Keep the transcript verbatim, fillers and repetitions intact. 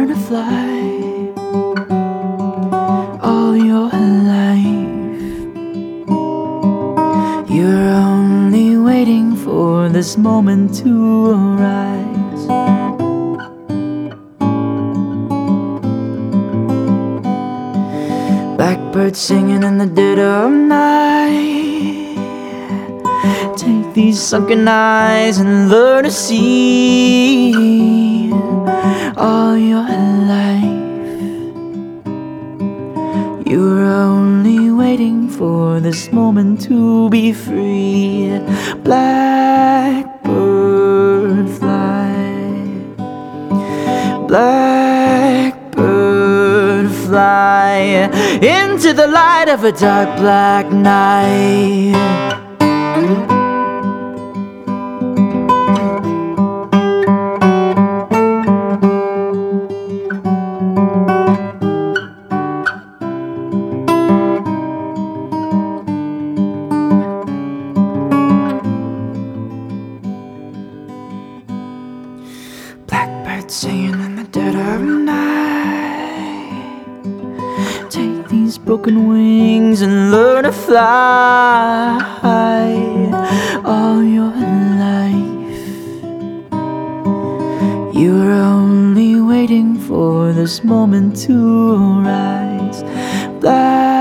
learn to fly all your life. You're only waiting for this moment to arise. Blackbirds singing in the dead of night. Take these sunken eyes and learn to see all your life. You were only waiting for this moment to be free. Blackbird fly, blackbird fly into the light of a dark black night. Blackbird singing in the dead of night. Take these broken wings and learn to fly all your life. You were only waiting for this moment to arise. Black